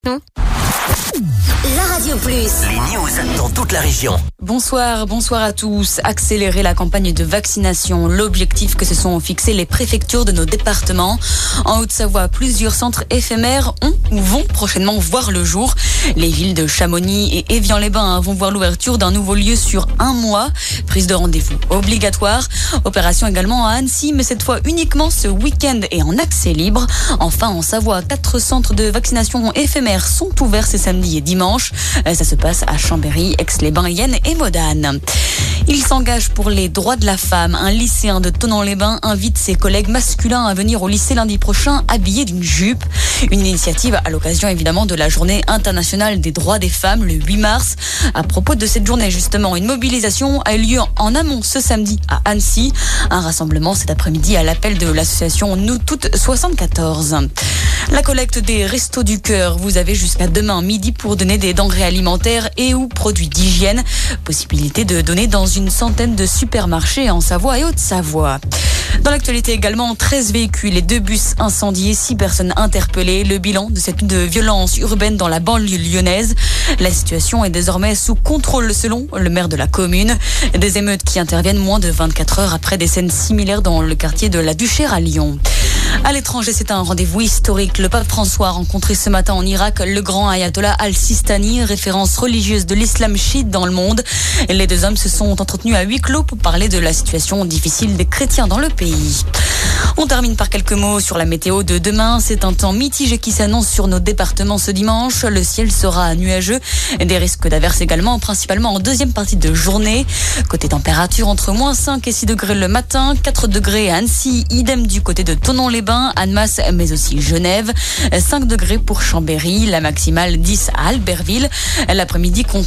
Non. La Radio Plus. Les news dans toute la région. Bonsoir à tous. Accélérer la campagne de vaccination. L'objectif que se sont fixés les préfectures de nos départements. En Haute-Savoie, plusieurs centres éphémères ont ou vont prochainement voir le jour. Les villes de Chamonix et Évian-les-Bains vont voir l'ouverture d'un nouveau lieu sur un mois. Prise de rendez-vous obligatoire. Opération également à Annecy, mais cette fois uniquement ce week-end et en accès libre. Enfin, en Savoie, 4 centres de vaccination éphémères sont ouverts ces samedis et dimanches. Ça se passe à Chambéry, Aix-les-Bains, Yenne et Modane. Il s'engage pour les droits de la femme. Un lycéen de Thonon-les-Bains invite ses collègues masculins à venir au lycée lundi prochain habillés d'une jupe. Une initiative à l'occasion évidemment de la journée internationale des droits des femmes le 8 mars. À propos de cette journée justement, une mobilisation a eu lieu en amont ce samedi à Annecy. Un rassemblement cet après-midi à l'appel de l'association Nous Toutes 74. La collecte des Restos du Cœur. Vous avez jusqu'à demain midi pour donner des denrées alimentaires et ou produits d'hygiène. Possibilité de donner dans une centaine de supermarchés en Savoie et Haute-Savoie. Dans l'actualité également, 13 véhicules et 2 bus incendiés, 6 personnes interpellées. Le bilan de cette nuit de violence urbaine dans la banlieue lyonnaise. La situation est désormais sous contrôle selon le maire de la commune. Des émeutes qui interviennent moins de 24 heures après des scènes similaires dans le quartier de la Duchère à Lyon. À l'étranger, c'est un rendez-vous historique. Le pape François a rencontré ce matin en Irak le grand ayatollah al-Sistani, référence religieuse de l'islam chiite dans le monde. Les deux hommes se sont entretenus à huis clos pour parler de la situation difficile des chrétiens dans le pays. On termine par quelques mots sur la météo de demain. C'est un temps mitigé qui s'annonce sur nos départements ce dimanche. Le ciel sera nuageux. Des risques d'averses également, principalement en deuxième partie de journée. Côté température, entre moins 5 et 6 degrés le matin, 4 degrés à Annecy, idem du côté de Thonon-les-Bains, Annemasse, mais aussi Genève. 5 degrés pour Chambéry, la maximale 10 à Albertville. L'après-midi,